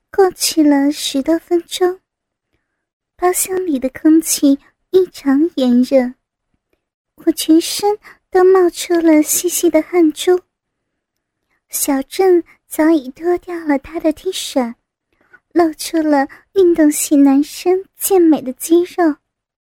过去了10多分钟，包厢里的空气异常炎热，我全身都冒出了细细的汗珠。小郑早已脱掉了他的 T 恤，露出了运动系男生健美的肌肉。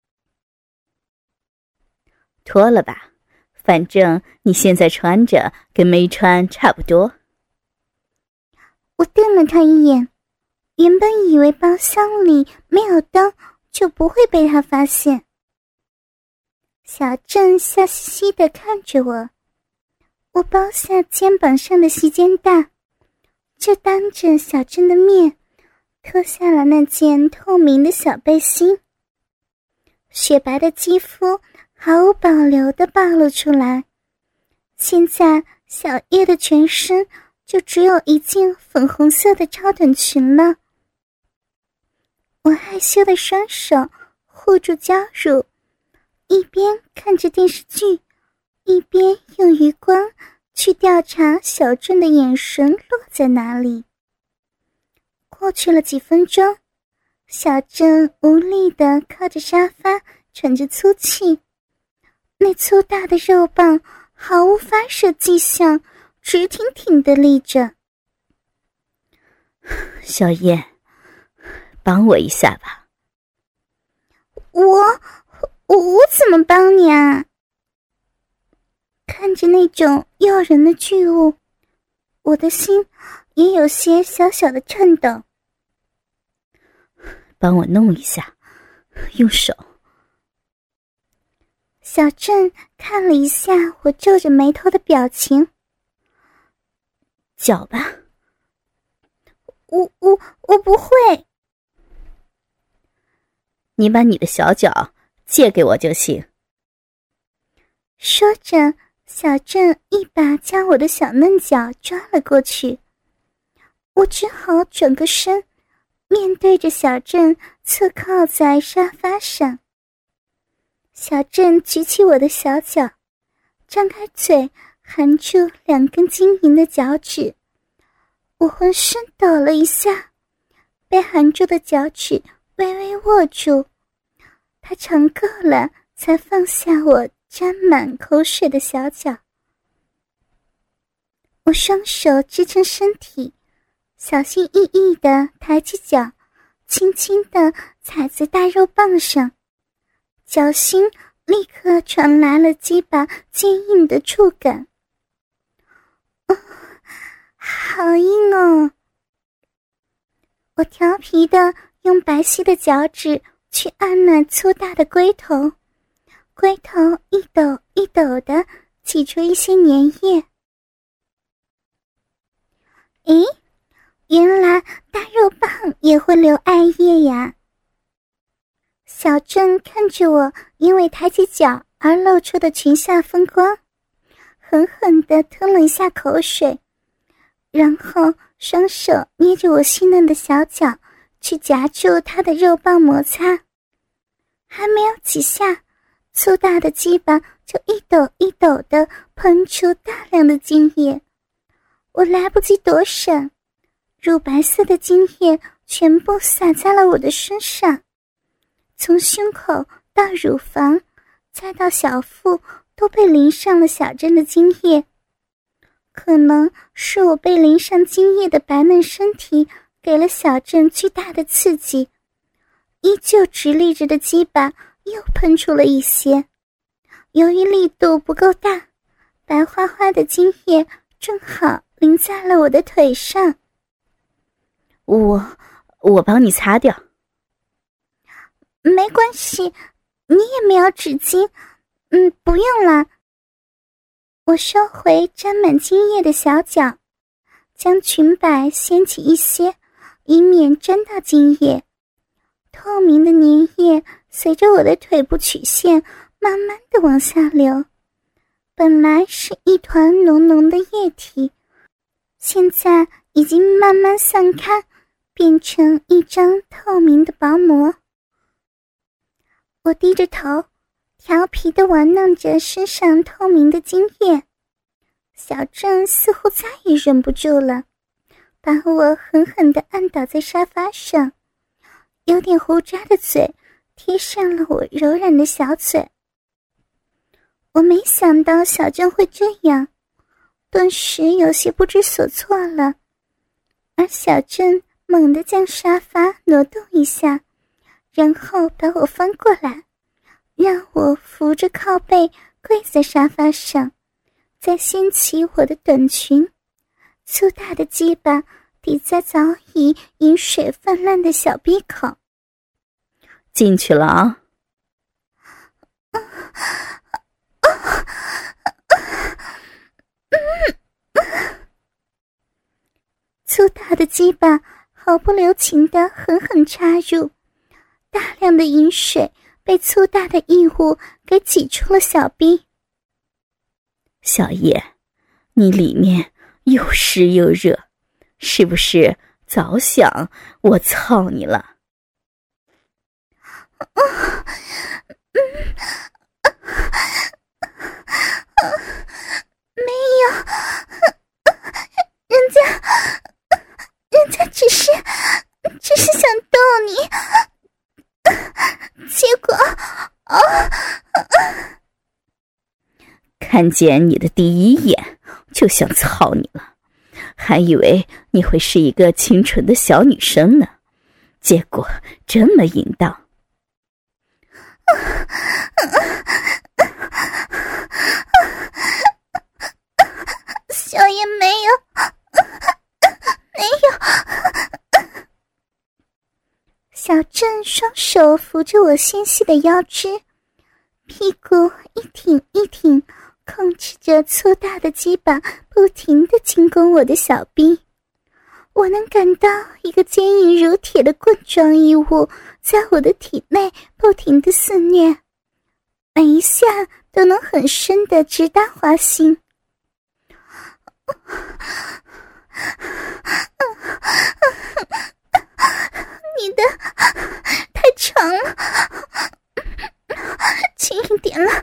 脱了吧，反正你现在穿着跟没穿差不多。 我瞪了他一眼，原本以为包厢里没有灯就不会被他发现。小郑笑嘻嘻地看着我，我剥下肩膀上的细肩带，就当着小郑的面脱下了那件透明的小背心。雪白的肌肤毫无保留地暴露出来，现在小叶的全身就只有一件粉红色的超短裙了。我害羞的双手护住娇乳，一边看着电视剧，一边用余光去调查小郑的眼神落在哪里。过去了几分钟，小郑无力地靠着沙发喘着粗气，那粗大的肉棒毫无发射迹象，直挺挺地立着。 小燕，帮我一下吧。 我怎么帮你啊？看着那种诱人的巨物，我的心也有些小小的颤抖。 帮我弄一下，用手。 小郑看了一下我皱着眉头的表情。 脚吧。 我不会。 你把你的小脚借给我就行。 说着，小郑一把将我的小嫩脚抓了过去。我只好转个身，面对着小郑侧靠在沙发上。小郑举起我的小脚，张开嘴含住2根晶莹的脚趾。我浑身抖了一下，被含住的脚趾微微握住，他尝够了才放下我沾满口水的小脚。我双手支撑身体，小心翼翼地抬起脚，轻轻地踩在大肉棒上，脚心立刻传来了几把坚硬的触感。好硬哦！我调皮地用白皙的脚趾去按那粗大的龟头，龟头一抖一抖地挤出一些粘液。咦，原来大肉棒也会流艾叶呀！小郑看着我因为抬起脚而露出的裙下风光，狠狠地吞了一下口水，然后双手捏着我细嫩的小脚去夹住他的肉棒摩擦。还没有几下，粗大的鸡巴就一抖一抖地喷出大量的精液。我来不及躲闪，乳白色的精液全部洒在了我的身上，从胸口到乳房再到小腹都被淋上了小郑的精液。可能是我被淋上精液的白嫩身体给了小郑巨大的刺激，依旧直立着的鸡巴又喷出了一些。由于力度不够大，白花花的精液正好淋在了我的腿上。 我帮你擦掉。 没关系，你也没有纸巾。不用了。我收回沾满精液的小脚，将裙摆掀起一些，以免沾到精液。透明的粘液随着我的腿部曲线慢慢地往下流，本来是一团浓浓的液体，现在已经慢慢散开，变成一张透明的薄膜。我低着头，调皮地玩弄着身上透明的精液。小郑似乎再也忍不住了， 把我狠狠地按倒在沙发上，有点胡渣的嘴贴上了我柔软的小嘴。我没想到小郑会这样，顿时有些不知所措了。而小郑猛地将沙发挪动一下，然后把我翻过来，让我扶着靠背跪在沙发上，再掀起我的短裙，粗大的鸡巴抵在早已饮水泛滥的小鼻口。 进去了啊！ 粗大的鸡巴毫不留情地狠狠插入，大量的饮水被粗大的异物给挤出了小逼。 小叶，你里面又湿又热，是不是早想我操你了？ 没有，人家只是想逗你，结果看见你的第一眼就想操你了，还以为你会是一个清纯的小女生呢，结果这么淫荡。 小叶没有。小郑双手扶着我纤细的腰肢，屁股一挺一挺，控制着粗大的鸡巴不停地进攻我的小臂。我能感到一个坚硬如铁的棍状异物在我的体内不停地肆虐，每一下都能很深地直达花心。你的太长了，轻一点了。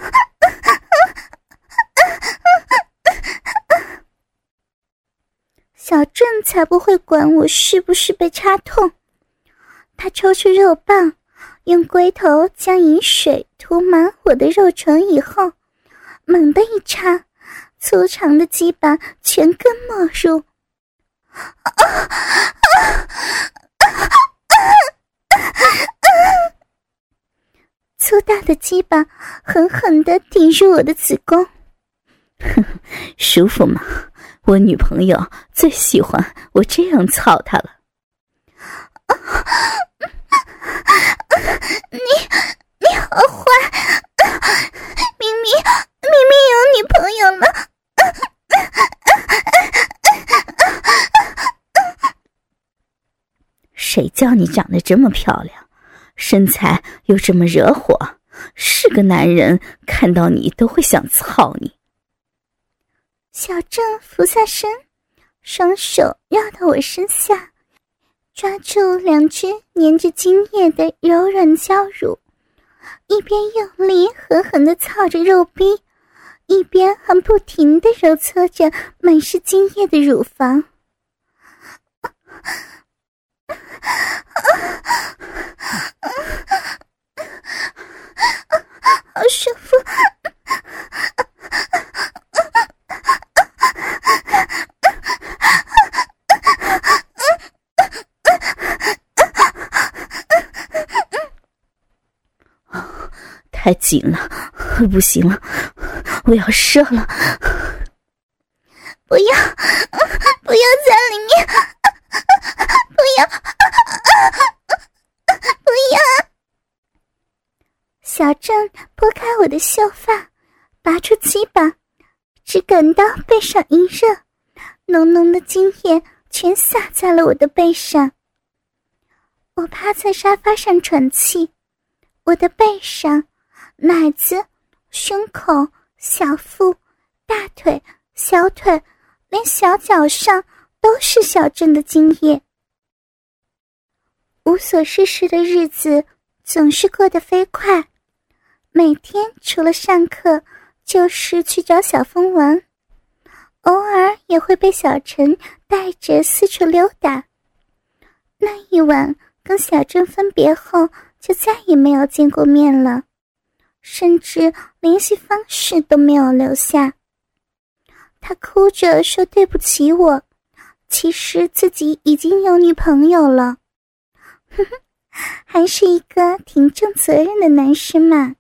小郑才不会管我是不是被插痛，他抽出肉棒，用龟头将饮水涂满我的肉床以后，猛地一插，粗长的鸡巴全根没入。粗大的鸡巴狠狠地顶入我的子宫。 舒服吗？我女朋友最喜欢我这样操她了。 你好坏，明明有女朋友了。 谁叫你长得这么漂亮，身材又这么惹火，是个男人看到你都会想操你。 小郑俯下身，双手绕到我身下，抓住两只粘着精液的柔软娇乳，一边用力狠狠地操着肉壁，一边还不停地揉搓着满是精液的乳房。好舒服。 太紧了，不行了，我要射了。 不要在里面，不要。小郑拨开我的秀发，拔出鸡巴，只感到背上一热，浓浓的精液全洒在了我的背上。我趴在沙发上喘气，我的背上、奶子、胸口、小腹、大腿、小腿，连小脚上都是小郑的精液。无所事事的日子总是过得飞快，每天除了上课就是去找小峰玩， 偶尔也会被小陈带着四处溜达。那一晚跟小郑分别后，就再也没有见过面了，甚至联系方式都没有留下。他哭着说对不起我，其实自己已经有女朋友了。呵呵，还是一个挺重责任的男生嘛。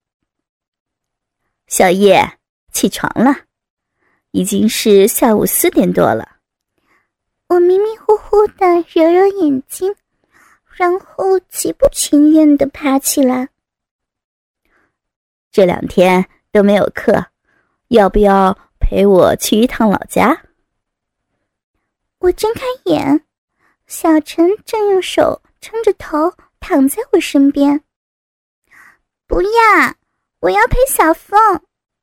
小叶，起床了，已经是下午4点多了。 我迷迷糊糊地揉揉眼睛，然后极不情愿地爬起来。 这2天都没有课，要不要陪我去一趟老家？ 我睁开眼，小陈正用手撑着头躺在我身边。不要，我要陪小凤。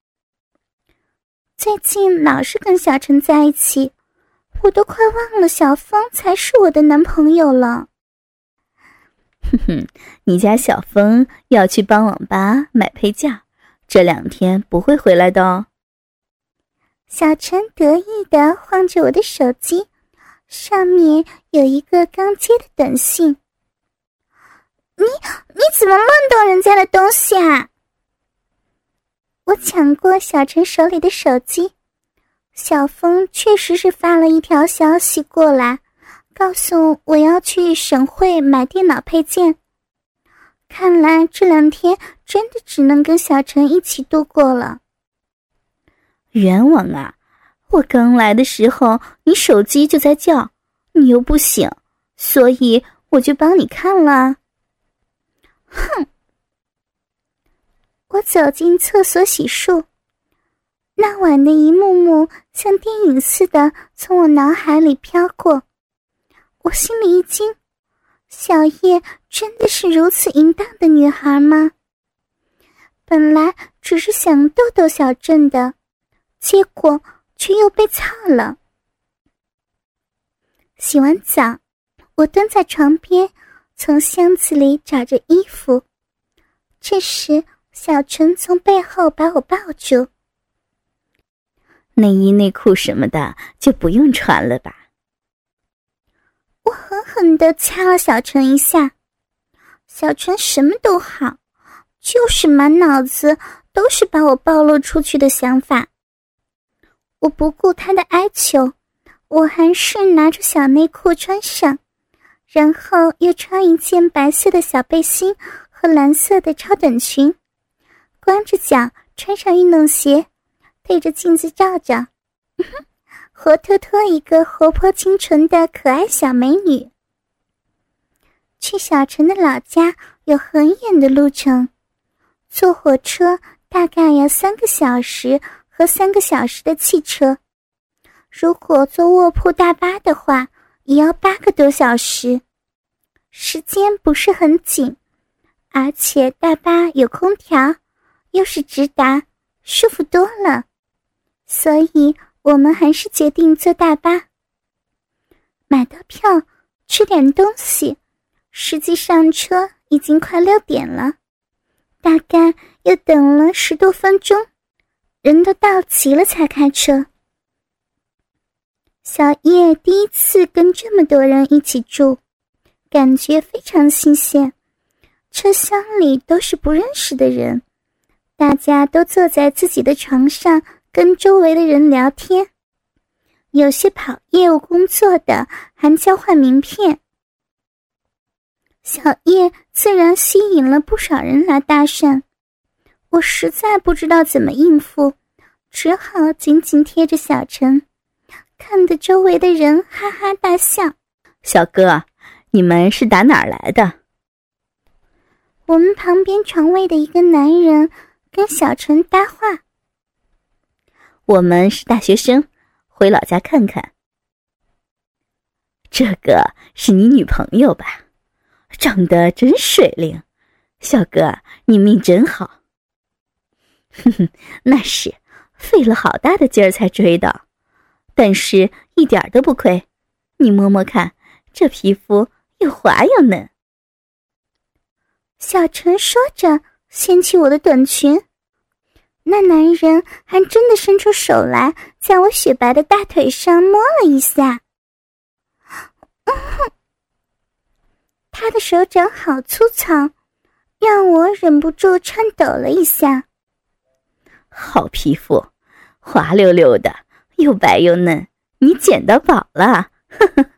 最近老是跟小陈在一起，我都快忘了小凤才是我的男朋友了。 哼哼，你家小凤要去帮网吧买配件，这2天不会回来的哦。 小陈得意地晃着我的手机，上面有一个刚接的短信。你怎么乱动人家的东西啊？我抢过小陈手里的手机，小峰确实是发了一条消息过来，告诉我要去省会买电脑配件。看来这2天真的只能跟小陈一起度过了。 冤枉啊，我刚来的时候你手机就在叫，你又不醒，所以我就帮你看了。 哼！我走进厕所洗漱，那晚的一幕幕像电影似的从我脑海里飘过，我心里一惊，小叶真的是如此淫荡的女孩吗？本来只是想逗逗小郑的，结果却又被操了。洗完澡，我蹲在床边，从箱子里找着衣服。这时小陈从背后把我抱住。 内衣内裤什么的就不用穿了吧。 我狠狠地掐了小陈一下。小陈什么都好，就是满脑子都是把我暴露出去的想法。我不顾他的哀求，我还是拿着小内裤穿上，然后又穿一件白色的小背心和蓝色的超短裙，光着脚穿上运动鞋，对着镜子照照，活脱脱一个活泼清纯的可爱小美女。去小陈的老家有很远的路程，坐火车大概要3个小时和3个小时的汽车，如果坐卧铺大巴的话也要8个多小时，时间不是很紧，而且大巴有空调，又是直达，舒服多了，所以我们还是决定坐大巴。买到票，吃点东西，实际上车已经快6点了，大概又等了10多分钟，人都到齐了才开车。小叶第一次跟这么多人一起住，感觉非常新鲜。车厢里都是不认识的人，大家都坐在自己的床上跟周围的人聊天，有些跑业务工作的还交换名片。小叶自然吸引了不少人来搭讪，我实在不知道怎么应付，只好紧紧贴着小陈，看得周围的人哈哈大笑。 小哥，你们是打哪儿来的？ 我们旁边床位的一个男人跟小陈搭话。 我们是大学生，回老家看看。这个是你女朋友吧？长得真水灵，小哥，你命真好。哼哼，那是费了好大的劲儿才追到，但是一点都不亏。你摸摸看，这皮肤又滑又嫩。 小陈说着掀起我的短裙， 那男人还真的伸出手来，在我雪白的大腿上摸了一下。他的手掌好粗糙，让我忍不住颤抖了一下。 好皮肤，滑溜溜的，又白又嫩，你捡到宝了，呵呵。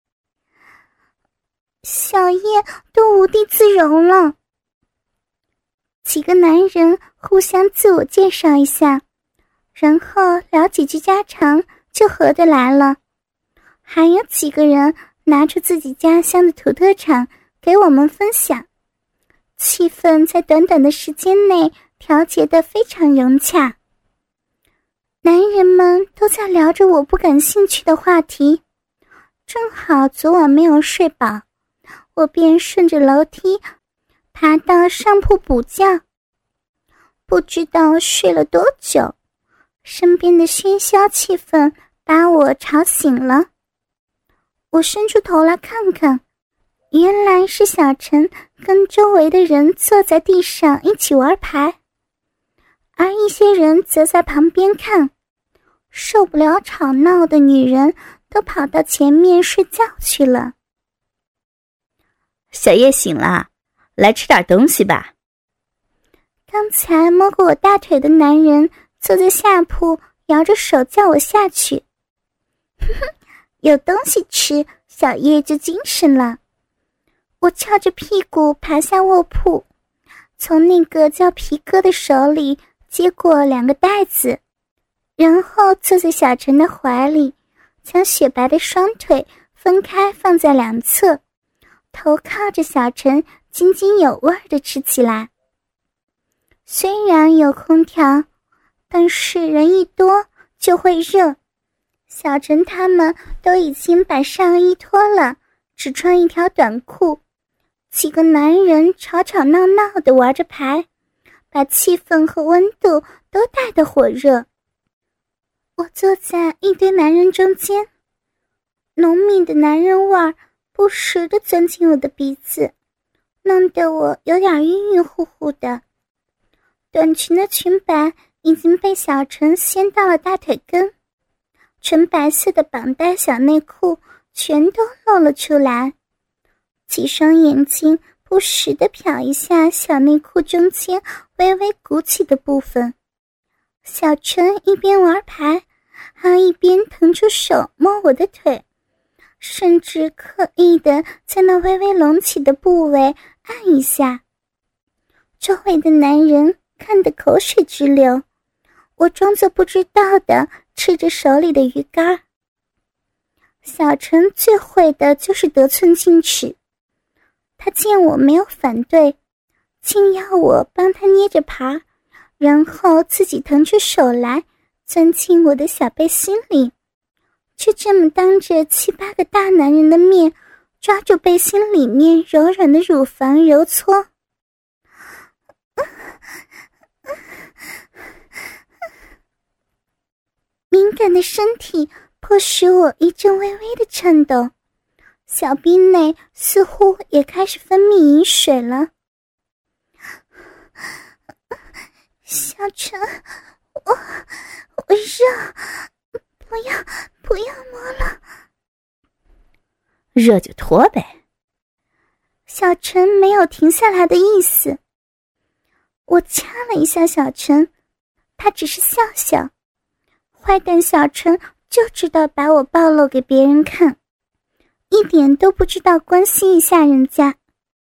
小叶都无地自容了。几个男人互相自我介绍一下，然后聊几句家常，就合得来了。还有几个人拿出自己家乡的土特产给我们分享，气氛在短短的时间内调节得非常融洽。男人们都在聊着我不感兴趣的话题，正好昨晚没有睡饱，我便顺着楼梯爬到上铺补觉。不知道睡了多久，身边的喧嚣气氛把我吵醒了。我伸出头来看看，原来是小陈跟周围的人坐在地上一起玩牌，而一些人则在旁边看。受不了吵闹的女人都跑到前面睡觉去了。 小叶醒了，来吃点东西吧。 刚才摸过我大腿的男人坐在下铺，摇着手叫我下去。有东西吃，小叶就精神了。我翘着屁股爬下卧铺，从那个叫皮哥的手里接过2个袋子，然后坐在小陈的怀里，将雪白的双腿分开放在两侧，头靠着小陈，津津有味地吃起来。虽然有空调，但是人一多就会热。小陈他们都已经把上衣脱了，只穿一条短裤。几个男人吵吵闹闹地玩着牌，把气氛和温度都带得火热。我坐在一堆男人中间，浓密的男人味儿不时地钻进我的鼻子，弄得我有点晕晕乎乎的。短裙的裙摆已经被小陈掀到了大腿根，纯白色的绑带小内裤全都露了出来，几双眼睛不时地瞟一下小内裤中间微微鼓起的部分。小陈一边玩牌，还一边腾出手摸我的腿，甚至刻意地在那微微隆起的部位按一下。周围的男人看得口水直流，我装作不知道地吃着手里的鱼干。小陈最会的就是得寸进尺，他见我没有反对，竟要我帮他捏着盘，然后自己腾出手来钻进我的小背心里，就这么当着7、8个大男人的面抓住背心里面柔软的乳房揉搓。敏感的身体迫使我一阵微微的颤抖，小臂内似乎也开始分泌饮水了。小陈，我热，不要摸了。 热就脱呗。 小陈没有停下来的意思。我掐了一下小陈，他只是笑笑。坏蛋小陈就知道把我暴露给别人看，一点都不知道关心一下人家。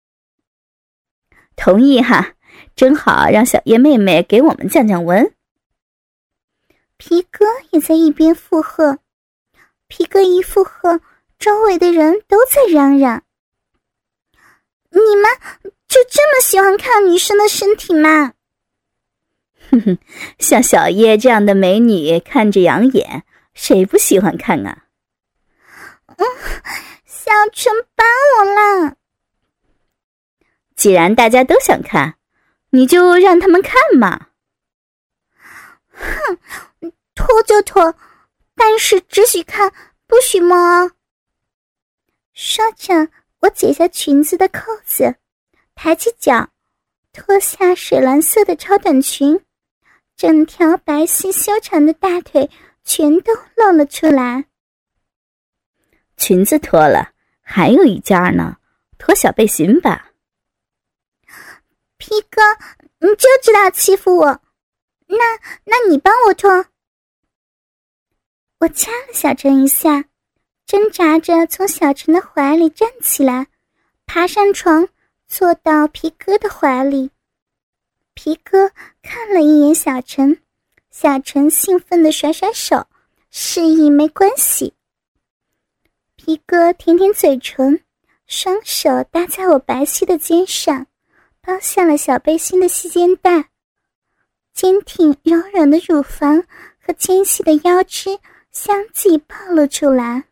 同意哈，正好让小叶妹妹给我们降降温。 皮哥也在一边附和，皮哥一附和，周围的人都在嚷嚷：你们就这么喜欢看女生的身体吗？ 哼哼，像小叶这样的美女看着养眼，谁不喜欢看啊？ 小陈帮我了。 既然大家都想看，你就让他们看嘛。 哼，脱就脱，但是只许看，不许摸哦。说着，我解下裙子的扣子，抬起脚，脱下水蓝色的超短裙， 整条白皙修长的大腿全都露了出来。 裙子脱了，还有一件呢，脱小背心吧。 皮哥，你就知道欺负我，那你帮我脱。我掐了小陈一下，挣扎着从小陈的怀里站起来，爬上床，坐到皮哥的怀里。皮哥看了一眼小陈，小陈兴奋地甩甩手，示意没关系。皮哥舔舔嘴唇，双手搭在我白皙的肩上，包下了小背心的细肩带，坚挺柔软的乳房和纤细的腰肢相继暴露出来。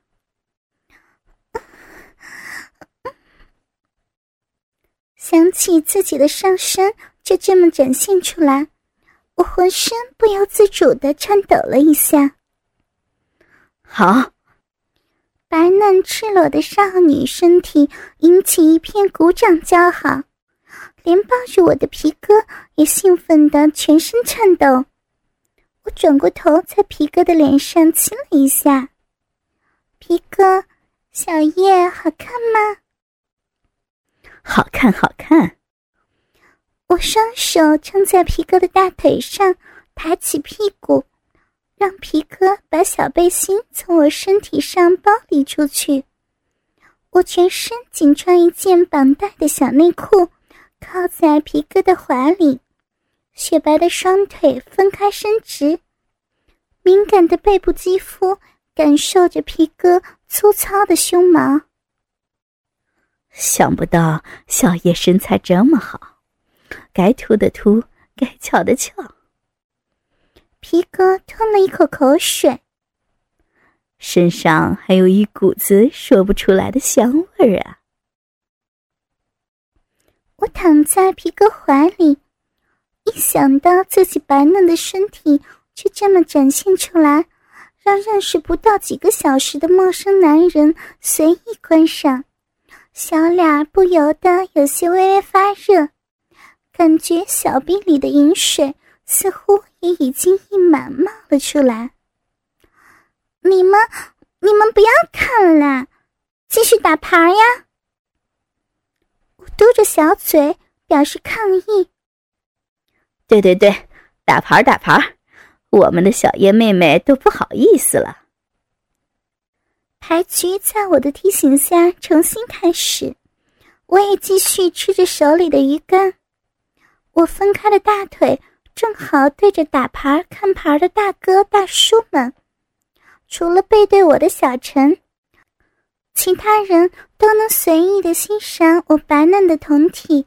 想起自己的上身就这么展现出来，我浑身不由自主地颤抖了一下。 好， 白嫩赤裸的少女身体引起一片鼓掌叫好，连抱着我的皮哥也兴奋得全身颤抖。我转过头在皮哥的脸上亲了一下。皮哥，小叶好看吗？ 好看好看。 我双手撑在皮哥的大腿上，抬起屁股，让皮哥把小背心从我身体上剥离出去。我全身仅穿一件绑带的小内裤，靠在皮哥的怀里，雪白的双腿分开伸直，敏感的背部肌肤感受着皮哥粗糙的胸毛。 想不到小叶身材这么好，该凸的凸，该翘的翘。 皮哥吞了一口口水， 身上还有一股子说不出来的香味儿啊。 我躺在皮哥怀里，一想到自己白嫩的身体就这么展现出来，让认识不到几个小时的陌生男人随意观赏，小脸不由得有些微微发热，感觉小臂里的饮水似乎也已经溢满冒了出来。你们不要看了啦，继续打牌呀！我嘟着小嘴表示抗议。 对，打牌打牌，我们的小叶妹妹都不好意思了。 牌局在我的提醒下重新开始，我也继续吃着手里的鱼干。我分开的大腿正好对着打牌看牌的大哥大叔们，除了背对我的小陈，其他人都能随意地欣赏我白嫩的胴体。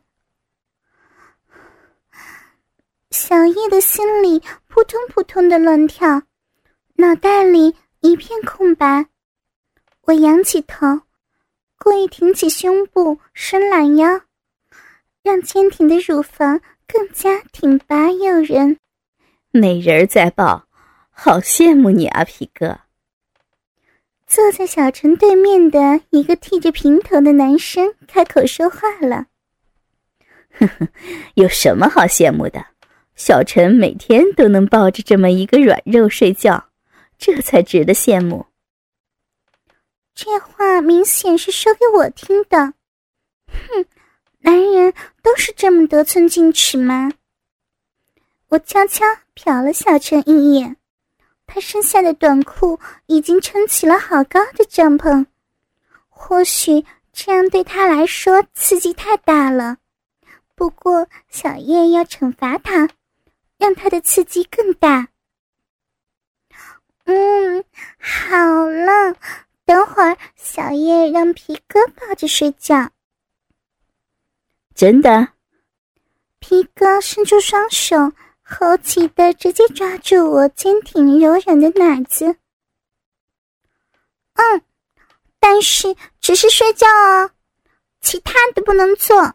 小叶的心里扑通扑通的乱跳，脑袋里一片空白。我仰起头，故意挺起胸部，伸懒腰，让坚挺的乳房更加挺拔诱人。 美人在抱，好羡慕你啊，皮哥。 坐在小陈对面的一个剃着平头的男生开口说话了。 呵呵，有什么好羡慕的？小陈每天都能抱着这么一个软肉睡觉，这才值得羡慕。 这话明显是说给我听的。哼，男人都是这么得寸进尺吗？我悄悄瞟了小陈一眼，他身下的短裤已经撑起了好高的帐篷，或许这样对他来说刺激太大了，不过小叶要惩罚他，让他的刺激更大。好了，等会儿小叶让皮哥抱着睡觉。 真的？ 皮哥伸出双手，猴急的直接抓住我坚挺柔软的奶子。但是只是睡觉哦，其他的不能做。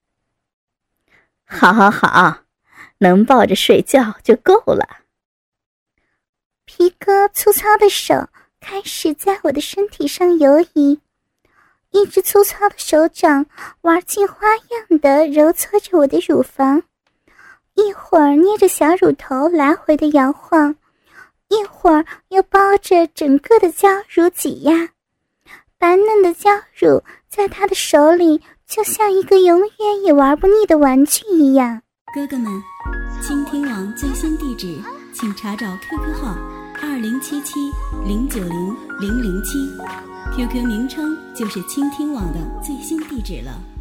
好，能抱着睡觉就够了。 皮哥粗糙的手开始在我的身体上游移，一只粗糙的手掌玩尽花样的揉搓着我的乳房， 一会儿捏着小乳头来回的摇晃，一会儿又包着整个的娇乳挤压。白嫩的娇乳在他的手里就像一个永远也玩不腻的玩具一样。 哥哥们，倾听网最新地址请查找 QQ 号2077090007，QQ 名称就是倾听网的最新地址了。